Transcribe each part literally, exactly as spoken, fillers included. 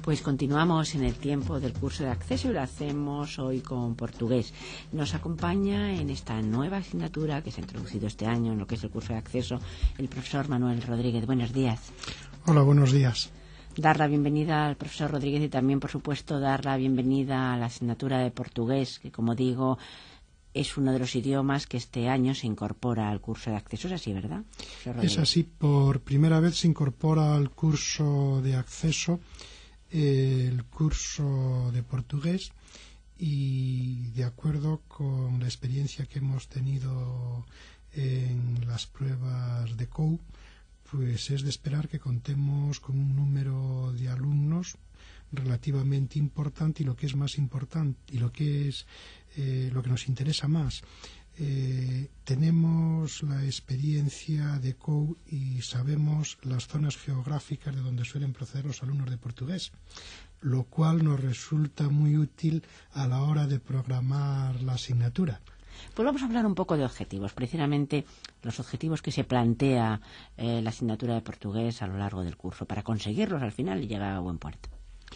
Pues continuamos en el tiempo del curso de acceso y lo hacemos hoy con portugués. Nos acompaña en esta nueva asignatura que se ha introducido este año en lo que es el curso de acceso el profesor Manuel Rodríguez. Buenos días. Hola, buenos días. Dar la bienvenida al profesor Rodríguez y también, por supuesto, dar la bienvenida a la asignatura de portugués, que, como digo, es uno de los idiomas que este año se incorpora al curso de acceso. ¿Es así, verdad? Es así. Por primera vez se incorpora al curso de acceso el curso de portugués y, de acuerdo con la experiencia que hemos tenido en las pruebas de C O U, pues es de esperar que contemos con un número de alumnos relativamente importante y, lo que es más importante y lo que es eh, lo que nos interesa más, eh, tenemos la experiencia de C O U y sabemos las zonas geográficas de donde suelen proceder los alumnos de portugués, lo cual nos resulta muy útil a la hora de programar la asignatura. Pues vamos a hablar un poco de objetivos, precisamente los objetivos que se plantea eh, la asignatura de portugués a lo largo del curso, para conseguirlos al final y llegar a buen puerto.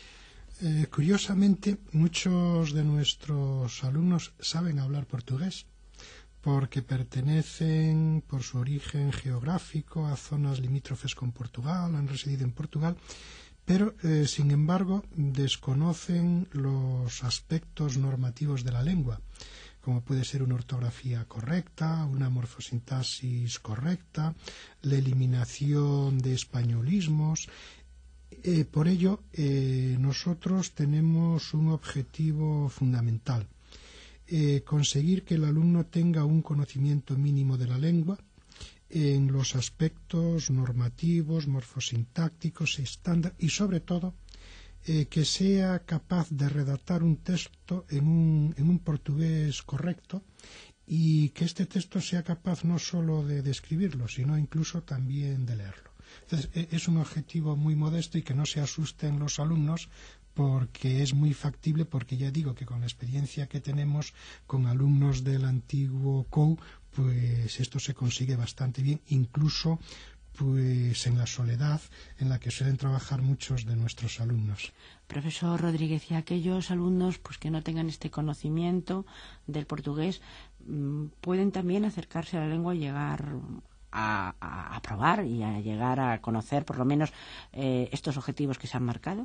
Eh, curiosamente, muchos de nuestros alumnos saben hablar portugués porque pertenecen, por su origen geográfico, a zonas limítrofes con Portugal, han residido en Portugal, pero, eh, sin embargo, desconocen los aspectos normativos de la lengua, como puede ser una ortografía correcta, una morfosintaxis correcta, la eliminación de españolismos. Eh, por ello, eh, nosotros tenemos un objetivo fundamental: eh, conseguir que el alumno tenga un conocimiento mínimo de la lengua en los aspectos normativos, morfosintácticos, estándar y, sobre todo, eh, que sea capaz de redactar un texto en un, en un portugués correcto y que este texto sea capaz no solo de, de escribirlo, sino incluso también de leerlo. Entonces, es un objetivo muy modesto y que no se asusten los alumnos, porque es muy factible, porque ya digo que con la experiencia que tenemos con alumnos del antiguo C O U, pues esto se consigue bastante bien, incluso pues en la soledad en la que suelen trabajar muchos de nuestros alumnos. Profesor Rodríguez, y aquellos alumnos pues que no tengan este conocimiento del portugués, ¿pueden también acercarse a la lengua y llegar a, a, a probar y a llegar a conocer por lo menos eh, estos objetivos que se han marcado?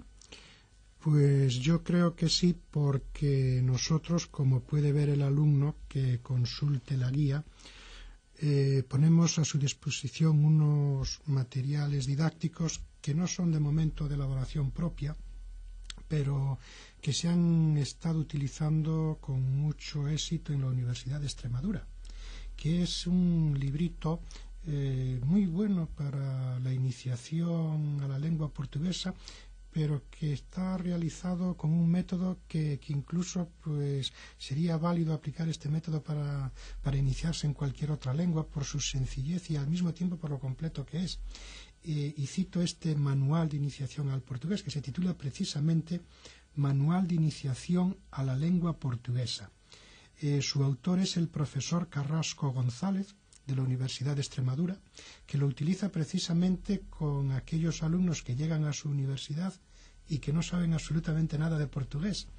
Pues yo creo que sí, porque nosotros, como puede ver el alumno que consulte la guía, eh, ponemos a su disposición unos materiales didácticos que no son de momento de elaboración propia, pero que se han estado utilizando con mucho éxito en la Universidad de Extremadura, que es un librito eh, muy bueno para la iniciación a la lengua portuguesa, pero que está realizado con un método que, que incluso pues sería válido aplicar este método para, para iniciarse en cualquier otra lengua por su sencillez y al mismo tiempo por lo completo que es. Eh, y cito este manual de iniciación al portugués, que se titula precisamente Manual de Iniciación a la Lengua Portuguesa. Eh, su autor es el profesor Carrasco González, de la Universidad de Extremadura, que lo utiliza precisamente con aquellos alumnos que llegan a su universidad y que no saben absolutamente nada de portugués.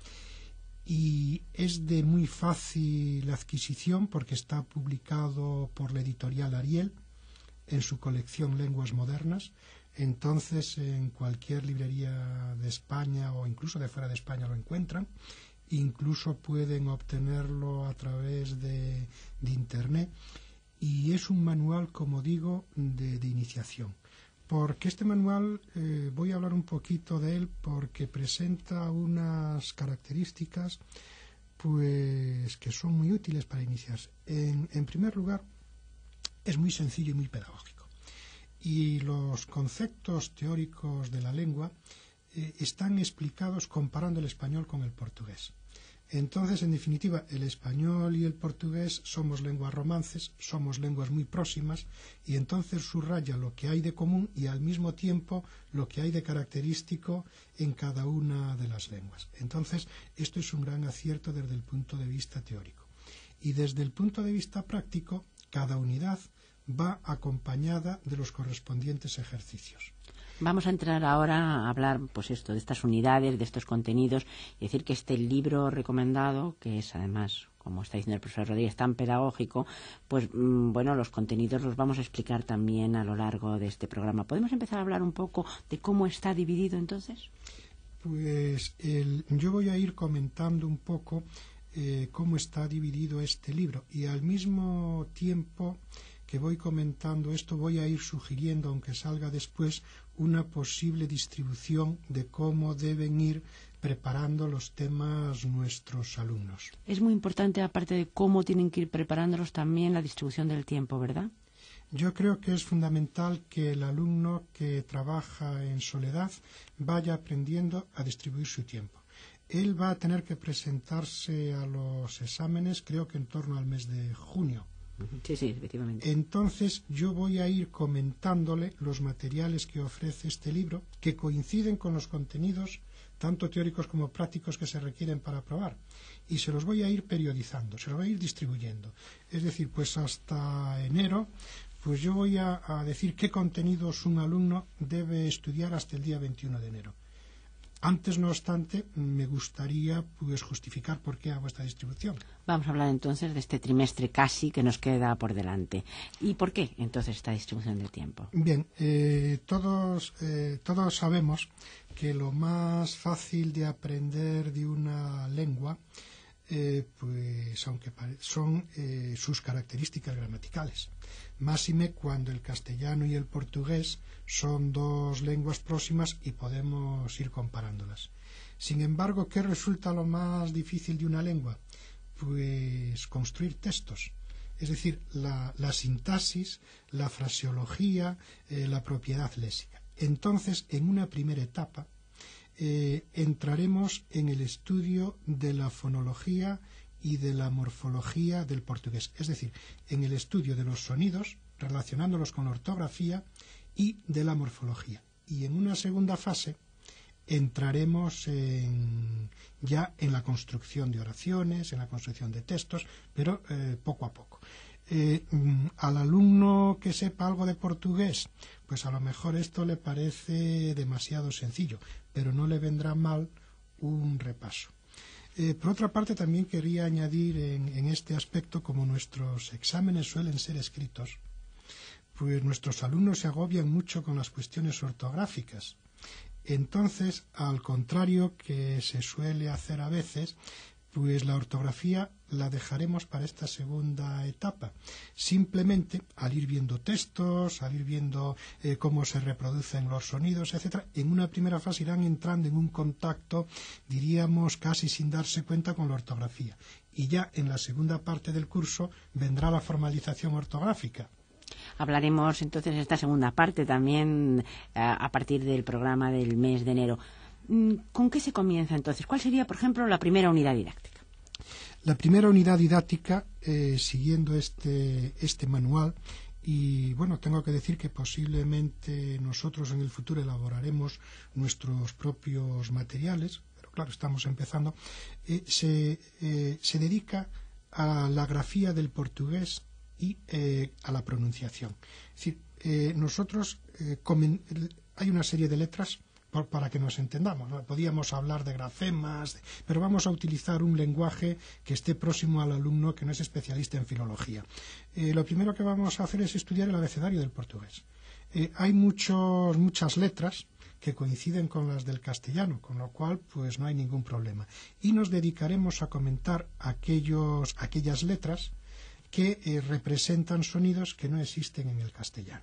Y es de muy fácil adquisición porque está publicado por la editorial Ariel en su colección Lenguas Modernas. Entonces, en cualquier librería de España o incluso de fuera de España lo encuentran. Incluso pueden obtenerlo a través de, de Internet. Y es un manual, como digo, de, de iniciación. Porque este manual, eh, voy a hablar un poquito de él, porque presenta unas características pues que son muy útiles para iniciarse. En, en primer lugar, es muy sencillo y muy pedagógico. Y los conceptos teóricos de la lengua eh, están explicados comparando el español con el portugués. Entonces, en definitiva, el español y el portugués somos lenguas romances, somos lenguas muy próximas, y entonces subraya lo que hay de común y al mismo tiempo lo que hay de característico en cada una de las lenguas. Entonces, esto es un gran acierto desde el punto de vista teórico. Y desde el punto de vista práctico, cada unidad va acompañada de los correspondientes ejercicios. Vamos a entrar ahora a hablar, pues esto, de estas unidades, de estos contenidos, y decir que este libro recomendado, que es además, como está diciendo el profesor Rodríguez, tan pedagógico, pues mmm, bueno, los contenidos los vamos a explicar también a lo largo de este programa. ¿Podemos empezar a hablar un poco de cómo está dividido entonces? Pues el, yo voy a ir comentando un poco eh, cómo está dividido este libro, y al mismo tiempo que voy comentando esto voy a ir sugiriendo, aunque salga después, una posible distribución de cómo deben ir preparando los temas nuestros alumnos. Es muy importante, aparte de cómo tienen que ir preparándolos, también la distribución del tiempo, ¿verdad? Yo creo que es fundamental que el alumno que trabaja en soledad vaya aprendiendo a distribuir su tiempo. Él va a tener que presentarse a los exámenes, creo que en torno al mes de junio. Sí, sí, efectivamente. Entonces yo voy a ir comentándole los materiales que ofrece este libro, que coinciden con los contenidos tanto teóricos como prácticos que se requieren para aprobar, y se los voy a ir periodizando, se los voy a ir distribuyendo. Es decir, pues hasta enero, pues yo voy a, a decir qué contenidos un alumno debe estudiar hasta el día veintiuno de enero. Antes, no obstante, me gustaría pues justificar por qué hago esta distribución. Vamos a hablar entonces de este trimestre casi que nos queda por delante. ¿Y por qué entonces esta distribución del tiempo? Bien, eh, todos, eh, todos sabemos que lo más fácil de aprender de una lengua, eh, pues aunque son eh, sus características gramaticales. Máxime cuando el castellano y el portugués son dos lenguas próximas y podemos ir comparándolas. Sin embargo, ¿qué resulta lo más difícil de una lengua? Pues construir textos. Es decir, la, la sintaxis, la fraseología, eh, la propiedad léxica. Entonces, en una primera etapa, eh, entraremos en el estudio de la fonología y de la morfología del portugués, es decir, en el estudio de los sonidos, relacionándolos con la ortografía, y de la morfología. Y en una segunda fase entraremos en, ya en la construcción de oraciones, en la construcción de textos, pero eh, poco a poco. Eh, al alumno que sepa algo de portugués, pues a lo mejor esto le parece demasiado sencillo, pero no le vendrá mal un repaso. Eh, por otra parte, también quería añadir en, en este aspecto, como nuestros exámenes suelen ser escritos, pues nuestros alumnos se agobian mucho con las cuestiones ortográficas. Entonces, al contrario que se suele hacer a veces, pues la ortografía la dejaremos para esta segunda etapa. Simplemente, al ir viendo textos, al ir viendo eh, cómo se reproducen los sonidos, etcétera, en una primera fase irán entrando en un contacto, diríamos, casi sin darse cuenta con la ortografía. Y ya en la segunda parte del curso vendrá la formalización ortográfica. Hablaremos entonces en esta segunda parte también a, a partir del programa del mes de enero. ¿Con qué se comienza entonces? ¿Cuál sería, por ejemplo, la primera unidad didáctica? La primera unidad didáctica, eh, siguiendo este, este manual, y bueno, tengo que decir que posiblemente nosotros en el futuro elaboraremos nuestros propios materiales, pero claro, estamos empezando, eh, se, eh, se dedica a la grafía del portugués y eh, a la pronunciación. Es decir, eh, nosotros, eh, comen, hay una serie de letras por, para que nos entendamos, ¿no? Podíamos hablar de grafemas, de, pero vamos a utilizar un lenguaje que esté próximo al alumno que no es especialista en filología. Eh, lo primero que vamos a hacer es estudiar el abecedario del portugués. Eh, hay muchos, muchas letras que coinciden con las del castellano, con lo cual pues no hay ningún problema. Y nos dedicaremos a comentar aquellos, aquellas letras que eh, representan sonidos que no existen en el castellano.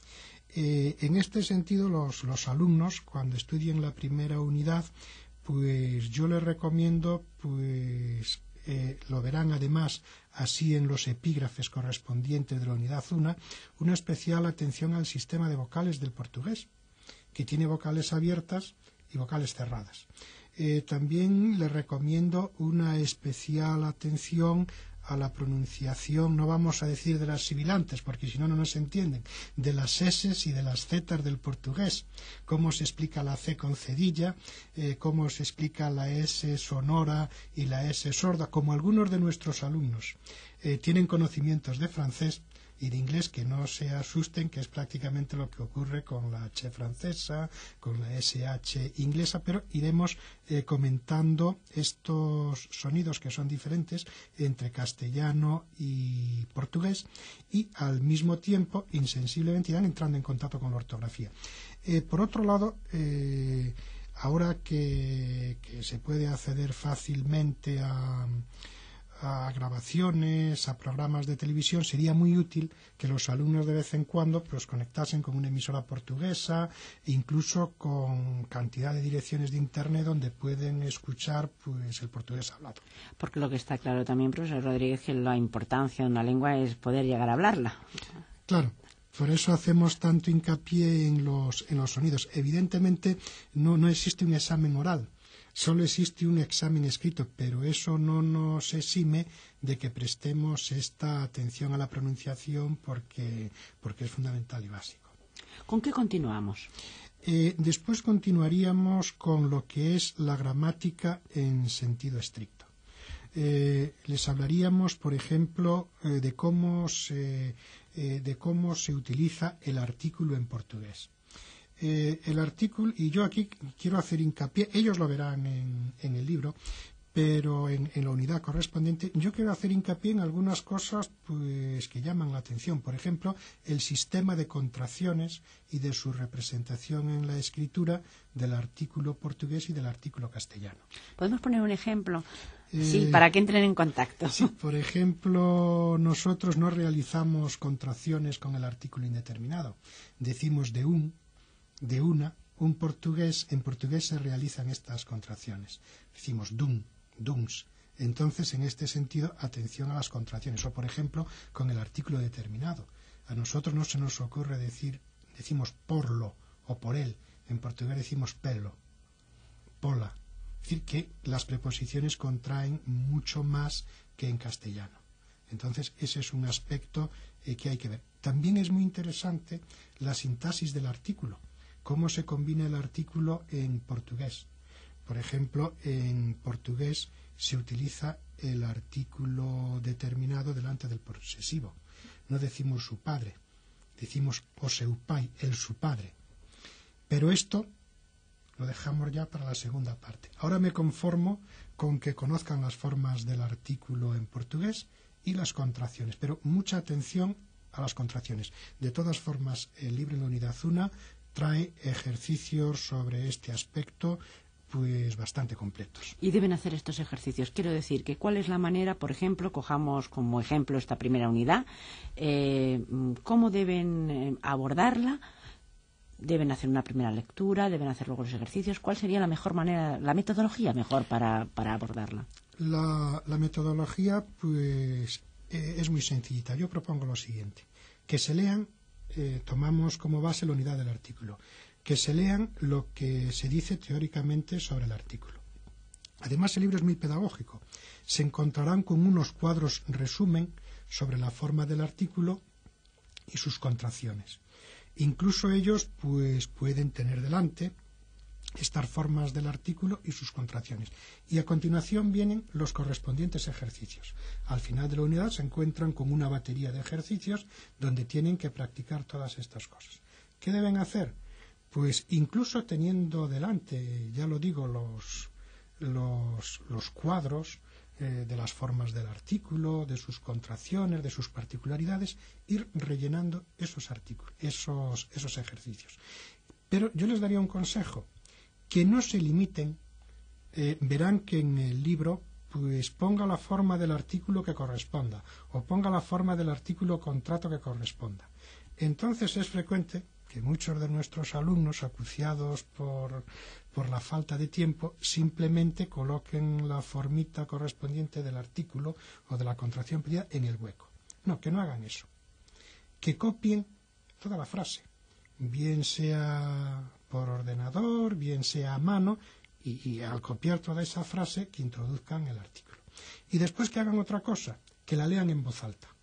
Eh, en este sentido, los, los alumnos, cuando estudien la primera unidad, pues yo les recomiendo, pues eh, lo verán además así en los epígrafes correspondientes de la unidad uno, una especial atención al sistema de vocales del portugués, que tiene vocales abiertas y vocales cerradas. Eh, también les recomiendo una especial atención a la pronunciación, no vamos a decir de las sibilantes, porque si no, no nos entienden, de las eses y de las zetas del portugués, cómo se explica la ce con cedilla, eh, cómo se explica la ese sonora y la ese sorda, como algunos de nuestros alumnos eh, tienen conocimientos de francés, y de inglés, que no se asusten, que es prácticamente lo que ocurre con la H francesa, con la S H inglesa, pero iremos eh, comentando estos sonidos que son diferentes entre castellano y portugués, y al mismo tiempo insensiblemente irán entrando en contacto con la ortografía. Eh, por otro lado, eh, ahora que, que se puede acceder fácilmente a a grabaciones, a programas de televisión, sería muy útil que los alumnos de vez en cuando pues conectasen con una emisora portuguesa, incluso con cantidad de direcciones de internet donde pueden escuchar pues el portugués hablado. Porque lo que está claro también, profesor Rodríguez, que la importancia de una lengua es poder llegar a hablarla. Claro. Por eso hacemos tanto hincapié en los, en los sonidos. Evidentemente no, no existe un examen oral. Solo existe un examen escrito, pero eso no nos exime de que prestemos esta atención a la pronunciación porque, porque es fundamental y básico. ¿Con qué continuamos? Eh, después continuaríamos con lo que es la gramática en sentido estricto. Eh, les hablaríamos, por ejemplo, eh, de cómo se, eh, de cómo se utiliza el artículo en portugués. Eh, el artículo, y yo aquí quiero hacer hincapié, ellos lo verán en, en el libro, pero en, en la unidad correspondiente, yo quiero hacer hincapié en algunas cosas pues que llaman la atención. Por ejemplo, el sistema de contracciones y de su representación en la escritura del artículo portugués y del artículo castellano. ¿Podemos poner un ejemplo? Eh, sí, para que entren en contacto. Sí, por ejemplo, nosotros no realizamos contracciones con el artículo indeterminado. Decimos de un, de una, un portugués, en portugués se realizan estas contracciones. Decimos dun, duns. Entonces, en este sentido, atención a las contracciones. O, por ejemplo, con el artículo determinado. A nosotros no se nos ocurre decir, decimos porlo o por él. En portugués decimos pelo, pola. Es decir, que las preposiciones contraen mucho más que en castellano. Entonces, ese es un aspecto eh, que hay que ver. También es muy interesante la sintaxis del artículo. Cómo se combina el artículo en portugués. Por ejemplo, en portugués se utiliza el artículo determinado delante del posesivo. No decimos su padre, decimos o seu pai, el su padre. Pero esto lo dejamos ya para la segunda parte. Ahora me conformo con que conozcan las formas del artículo en portugués y las contracciones, pero mucha atención a las contracciones. De todas formas, el libro en la unidad uno trae ejercicios sobre este aspecto pues bastante completos. Y deben hacer estos ejercicios. Quiero decir que cuál es la manera, por ejemplo, cojamos como ejemplo esta primera unidad, eh, cómo deben eh, abordarla, deben hacer una primera lectura, deben hacer luego los ejercicios. ¿Cuál sería la mejor manera, la metodología mejor para, para abordarla? La, la metodología pues eh, es muy sencillita. Yo propongo lo siguiente, que se lean, eh, tomamos como base la unidad del artículo, que se lean lo que se dice teóricamente sobre el artículo. Además, el libro es muy pedagógico. Se encontrarán con unos cuadros resumen sobre la forma del artículo y sus contracciones. Incluso ellos pues pueden tener delante estas formas del artículo y sus contracciones. Y a continuación vienen los correspondientes ejercicios. Al final de la unidad se encuentran con una batería de ejercicios donde tienen que practicar todas estas cosas. ¿Qué deben hacer? Pues incluso teniendo delante, ya lo digo, los, los, los cuadros eh, de las formas del artículo, de sus contracciones, de sus particularidades, ir rellenando esos artículos, esos, esos ejercicios. Pero yo les daría un consejo, que no se limiten, eh, verán que en el libro pues ponga la forma del artículo que corresponda, o ponga la forma del artículo contrato que corresponda. Entonces es frecuente que muchos de nuestros alumnos, acuciados por, por la falta de tiempo, simplemente coloquen la formita correspondiente del artículo o de la contracción pedida en el hueco. No, que no hagan eso. Que copien toda la frase, bien sea por ordenador, bien sea a mano, y, y al copiar toda esa frase, que introduzcan el artículo. Y después que hagan otra cosa, que la lean en voz alta.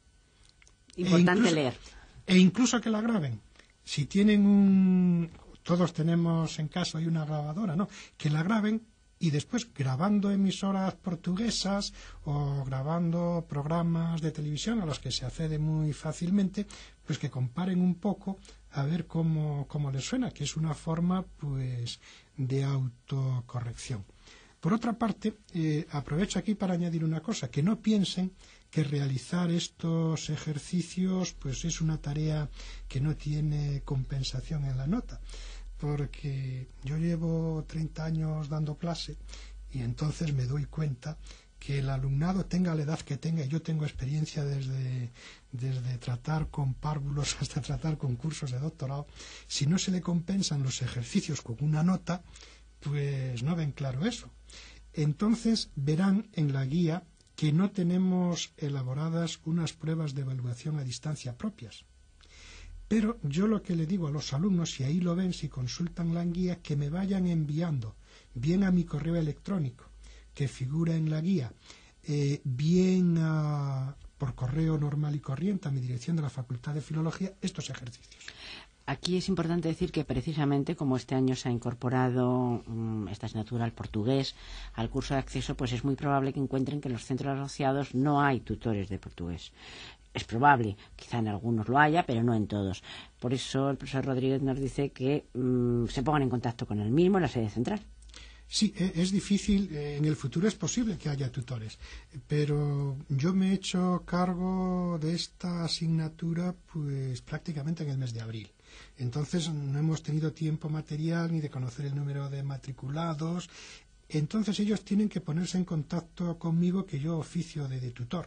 Importante e incluso, leer. E incluso que la graben. Si tienen un... Todos tenemos en casa hoy una grabadora, ¿no? Que la graben y después grabando emisoras portuguesas o grabando programas de televisión a los que se accede muy fácilmente, pues que comparen un poco a ver cómo, cómo les suena, que es una forma pues de autocorrección. Por otra parte, eh, aprovecho aquí para añadir una cosa, que no piensen que realizar estos ejercicios pues es una tarea que no tiene compensación en la nota, porque yo llevo treinta años dando clase y entonces me doy cuenta que el alumnado tenga la edad que tenga, y yo tengo experiencia desde, desde tratar con párvulos hasta tratar con cursos de doctorado, si no se le compensan los ejercicios con una nota, pues no ven claro eso. Entonces verán en la guía que no tenemos elaboradas unas pruebas de evaluación a distancia propias. Pero yo lo que le digo a los alumnos, si ahí lo ven, si consultan la guía, que me vayan enviando, bien a mi correo electrónico, que figura en la guía, eh, bien a, por correo normal y corriente a mi dirección de la Facultad de Filología, estos ejercicios. Aquí es importante decir que precisamente como este año se ha incorporado um, esta asignatura al portugués al curso de acceso, pues es muy probable que encuentren que en los centros asociados no hay tutores de portugués. Es probable, quizá en algunos lo haya, pero no en todos. Por eso el profesor Rodríguez nos dice que um, se pongan en contacto con él mismo en la sede central. Sí, es difícil, en el futuro es posible que haya tutores, pero yo me he hecho cargo de esta asignatura pues prácticamente en el mes de abril. Entonces no hemos tenido tiempo material ni de conocer el número de matriculados. Entonces ellos tienen que ponerse en contacto conmigo, que yo oficio de, de tutor.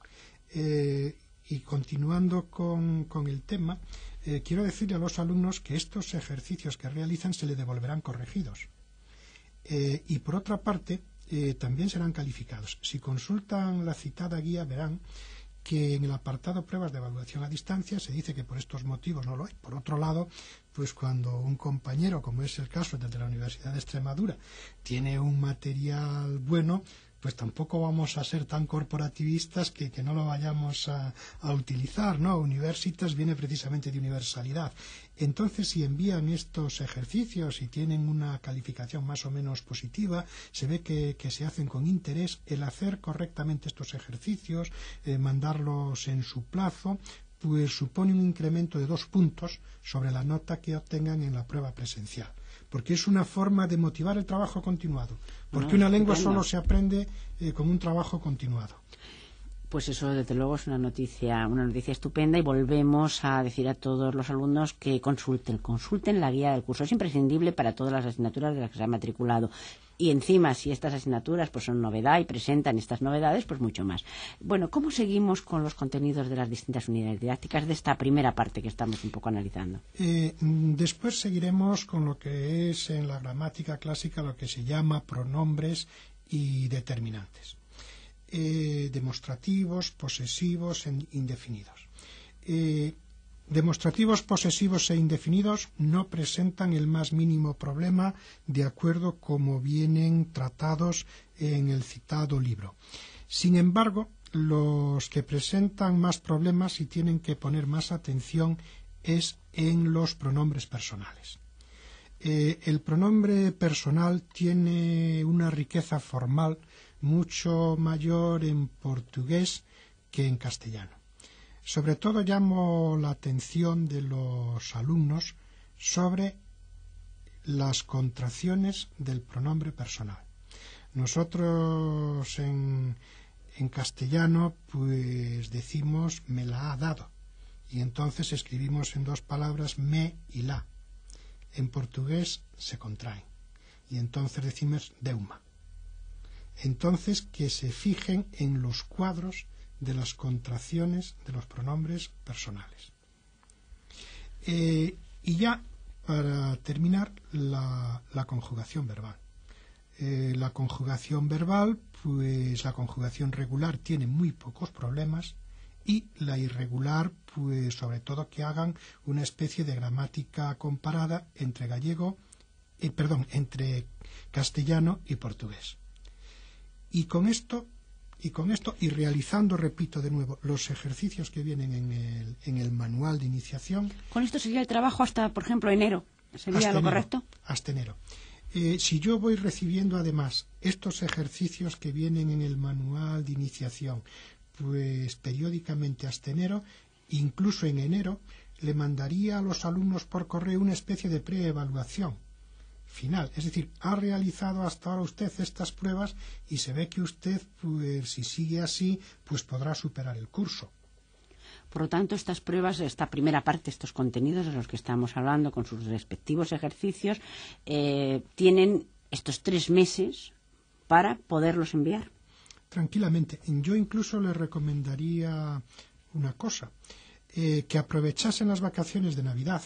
Eh, y continuando con, con el tema, eh, quiero decirle a los alumnos que estos ejercicios que realizan se les devolverán corregidos. Eh, y por otra parte, eh, también serán calificados. Si consultan la citada guía, verán que en el apartado pruebas de evaluación a distancia se dice que por estos motivos no lo hay. Por otro lado, pues cuando un compañero, como es el caso desde la Universidad de Extremadura, tiene un material bueno, pues tampoco vamos a ser tan corporativistas que, que no lo vayamos a, a utilizar, ¿no? Universitas viene precisamente de universalidad. Entonces, si envían estos ejercicios y tienen una calificación más o menos positiva, se ve que, que se hacen con interés. El hacer correctamente estos ejercicios, eh, mandarlos en su plazo, pues supone un incremento de dos puntos sobre la nota que obtengan en la prueba presencial, porque es una forma de motivar el trabajo continuado, porque no, una lengua solo se aprende eh, con un trabajo continuado. Pues eso, desde luego, es una noticia, una noticia estupenda, y volvemos a decir a todos los alumnos que consulten, consulten la guía del curso. Es imprescindible para todas las asignaturas de las que se han matriculado. Y encima, si estas asignaturas pues son novedad y presentan estas novedades, pues mucho más. Bueno, ¿cómo seguimos con los contenidos de las distintas unidades didácticas de esta primera parte que estamos un poco analizando? Eh, después seguiremos con lo que es en la gramática clásica lo que se llama pronombres y determinantes. Eh, demostrativos, posesivos e indefinidos. Eh, demostrativos, posesivos e indefinidos no presentan el más mínimo problema de acuerdo como vienen tratados en el citado libro. Sin embargo, los que presentan más problemas y tienen que poner más atención es en los pronombres personales. Eh, el pronombre personal tiene una riqueza formal mucho mayor en portugués que en castellano. Sobre todo llamo la atención de los alumnos sobre las contracciones del pronombre personal. Nosotros en, en castellano pues decimos me la ha dado, y entonces escribimos en dos palabras me y la. En portugués se contraen y entonces decimos deuma. Entonces, que se fijen en los cuadros de las contracciones de los pronombres personales. Eh, y ya, para terminar, la, la conjugación verbal. Eh, la conjugación verbal, pues la conjugación regular tiene muy pocos problemas, y la irregular, pues sobre todo que hagan una especie de gramática comparada entre gallego, eh, perdón, entre castellano y portugués. Y con esto, y con esto, y realizando, repito de nuevo, los ejercicios que vienen en el, en el manual de iniciación. Con esto sería el trabajo hasta, por ejemplo, enero. ¿Sería lo correcto? Hasta enero. Eh, si yo voy recibiendo además estos ejercicios que vienen en el manual de iniciación, pues periódicamente hasta enero, incluso en enero, le mandaría a los alumnos por correo una especie de preevaluación final. Es decir, ha realizado hasta ahora usted estas pruebas y se ve que usted, pues si sigue así, pues podrá superar el curso. Por lo tanto, estas pruebas, esta primera parte, estos contenidos de los que estamos hablando, con sus respectivos ejercicios, eh, tienen estos tres meses para poderlos enviar. Tranquilamente. Yo incluso le recomendaría una cosa, eh, que aprovechasen las vacaciones de Navidad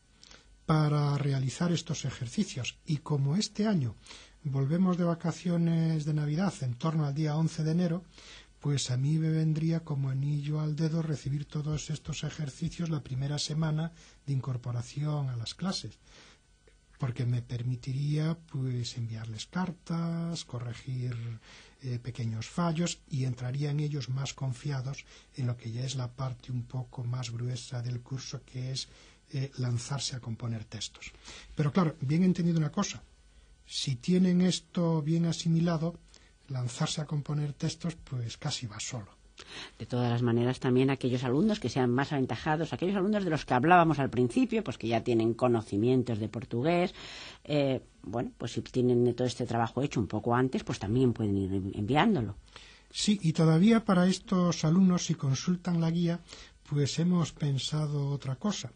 para realizar estos ejercicios. Y como este año volvemos de vacaciones de Navidad en torno al día once de enero, pues a mí me vendría como anillo al dedo recibir todos estos ejercicios la primera semana de incorporación a las clases, porque me permitiría pues enviarles cartas, corregir eh, pequeños fallos y entrarían ellos más confiados en lo que ya es la parte un poco más gruesa del curso, que es eh, lanzarse a componer textos. Pero claro, bien entendido una cosa, si tienen esto bien asimilado, lanzarse a componer textos pues casi va solo. De todas las maneras, también aquellos alumnos que sean más aventajados, aquellos alumnos de los que hablábamos al principio, pues que ya tienen conocimientos de portugués, eh, bueno, pues si tienen todo este trabajo hecho un poco antes, pues también pueden ir enviándolo. Sí, y todavía para estos alumnos, si consultan la guía, pues hemos pensado otra cosa.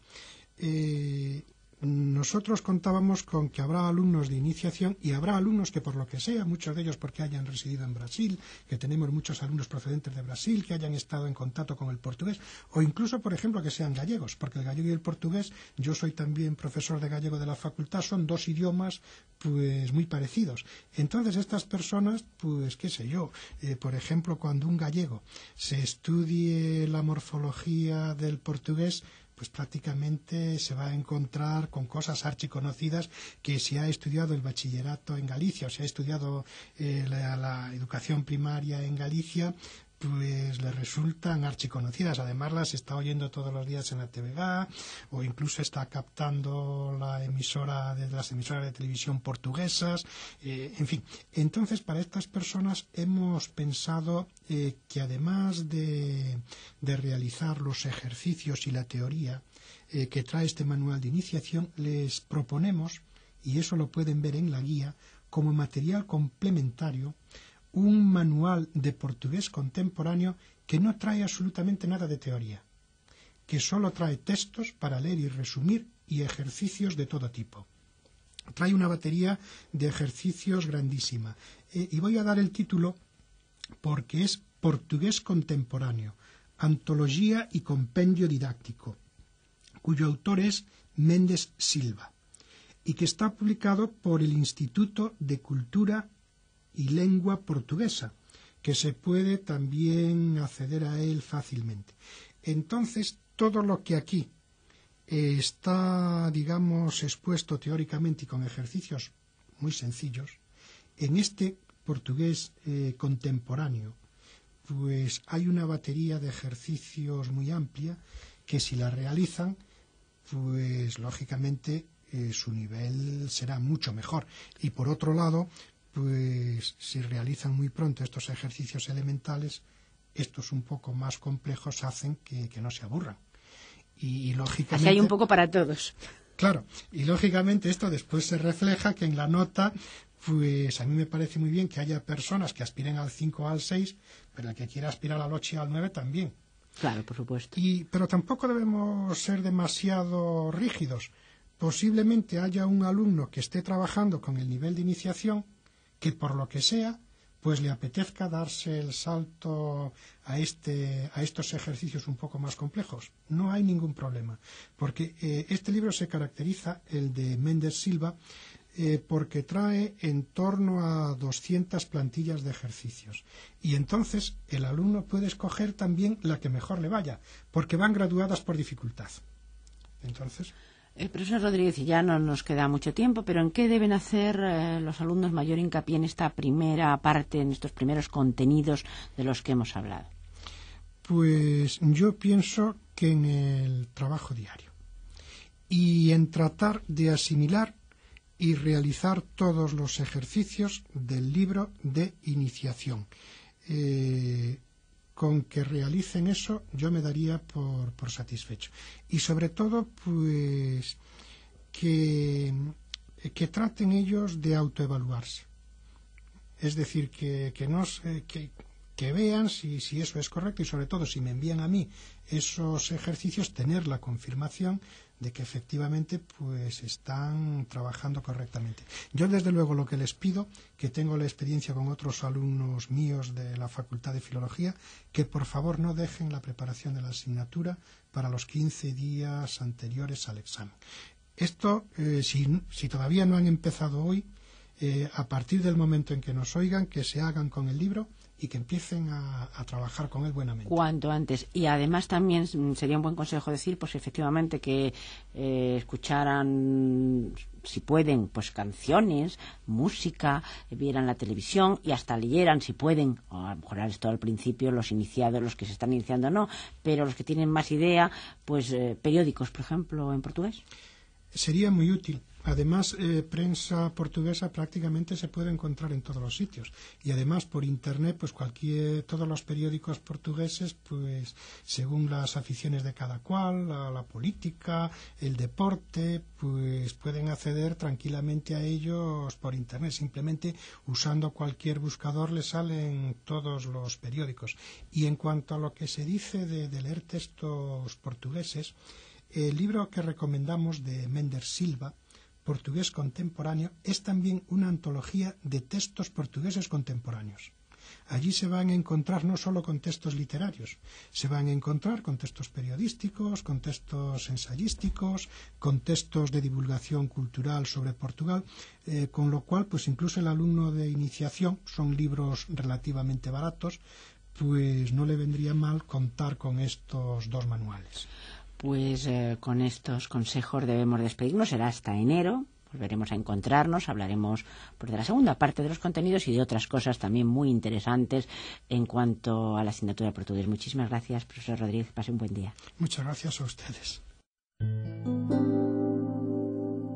Eh, Nosotros contábamos con que habrá alumnos de iniciación y habrá alumnos que por lo que sea, muchos de ellos porque hayan residido en Brasil, que tenemos muchos alumnos procedentes de Brasil, que hayan estado en contacto con el portugués, o incluso, por ejemplo, que sean gallegos, porque el gallego y el portugués, yo soy también profesor de gallego de la facultad, son dos idiomas pues muy parecidos. Entonces estas personas, pues qué sé yo, eh, por ejemplo, cuando un gallego se estudie la morfología del portugués, pues prácticamente se va a encontrar con cosas archiconocidas que si ha estudiado el bachillerato en Galicia o si ha estudiado eh, la, la educación primaria en Galicia, pues le resultan archiconocidas. Además las está oyendo todos los días en la T V A o incluso está captando la emisora de las emisoras de televisión portuguesas, eh, en fin. Entonces, para estas personas hemos pensado eh, que además de, de realizar los ejercicios y la teoría eh, que trae este manual de iniciación, les proponemos, y eso lo pueden ver en la guía, como material complementario, un manual de portugués contemporáneo que no trae absolutamente nada de teoría, que solo trae textos para leer y resumir y ejercicios de todo tipo. Trae una batería de ejercicios grandísima. Eh, y voy a dar el título porque es Portugués Contemporáneo, Antología y Compendio Didáctico, cuyo autor es Mendes Silva, y que está publicado por el Instituto de Cultura y Lengua Portuguesa, que se puede también acceder a él fácilmente. Entonces, todo lo que aquí eh, está, digamos, expuesto teóricamente y con ejercicios muy sencillos, en este portugués eh, contemporáneo, pues hay una batería de ejercicios muy amplia que si la realizan, pues lógicamente eh, su nivel será mucho mejor. Y por otro lado, pues si realizan muy pronto estos ejercicios elementales, estos un poco más complejos hacen que, que no se aburran. Y, y lógicamente... Así hay un poco para todos. Claro, y lógicamente esto después se refleja que en la nota, pues a mí me parece muy bien que haya personas que aspiren al cinco o al seis, pero el que quiera aspirar al ocho y al nueve también. Claro, por supuesto. Y, pero tampoco debemos ser demasiado rígidos. Posiblemente haya un alumno que esté trabajando con el nivel de iniciación que por lo que sea, pues le apetezca darse el salto a, este, a estos ejercicios un poco más complejos. No hay ningún problema, porque eh, este libro se caracteriza, el de Mendes Silva, eh, porque trae en torno a doscientas plantillas de ejercicios. Y entonces el alumno puede escoger también la que mejor le vaya, porque van graduadas por dificultad. Entonces... Eh, profesor Rodríguez, ya no nos queda mucho tiempo, pero ¿en qué deben hacer eh, los alumnos mayor hincapié en esta primera parte, en estos primeros contenidos de los que hemos hablado? Pues yo pienso que en el trabajo diario y en tratar de asimilar y realizar todos los ejercicios del libro de iniciación. Eh, con que realicen eso yo me daría por, por satisfecho. Y sobre todo, pues, que, que traten ellos de autoevaluarse. Es decir, que, que, no, que, que vean si, si eso es correcto y sobre todo si me envían a mí esos ejercicios, tener la confirmación de que efectivamente pues están trabajando correctamente. Yo desde luego lo que les pido, que tengo la experiencia con otros alumnos míos de la Facultad de Filología, que por favor no dejen la preparación de la asignatura para los quince días anteriores al examen. Esto, eh, si, si todavía no han empezado hoy, eh, a partir del momento en que nos oigan, que se hagan con el libro y que empiecen a, a trabajar con él buenamente. Cuanto antes. Y además también sería un buen consejo decir, pues efectivamente, que eh, escucharan, si pueden, pues canciones, música, vieran la televisión y hasta leyeran, si pueden, o a lo mejor esto al principio, los iniciados, los que se están iniciando no, pero los que tienen más idea, pues eh, periódicos, por ejemplo, en portugués. Sería muy útil. Además, eh, prensa portuguesa prácticamente se puede encontrar en todos los sitios. Y además, por Internet, pues cualquier, todos los periódicos portugueses, pues según las aficiones de cada cual, la, la política, el deporte, pues pueden acceder tranquilamente a ellos por Internet. Simplemente usando cualquier buscador les salen todos los periódicos. Y en cuanto a lo que se dice de, de leer textos portugueses, el libro que recomendamos de Mendes Silva, Portugués Contemporáneo, es también una antología de textos portugueses contemporáneos. Allí se van a encontrar no solo con textos literarios, se van a encontrar con textos periodísticos, con textos ensayísticos, con textos de divulgación cultural sobre Portugal, eh, con lo cual, pues incluso el alumno de iniciación, son libros relativamente baratos, pues no le vendría mal contar con estos dos manuales. Pues eh, con estos consejos debemos despedirnos. Será hasta enero. Volveremos a encontrarnos. Hablaremos pues, de la segunda parte de los contenidos y de otras cosas también muy interesantes en cuanto a la asignatura de portugués. Muchísimas gracias, profesor Rodríguez. Pase un buen día. Muchas gracias a ustedes.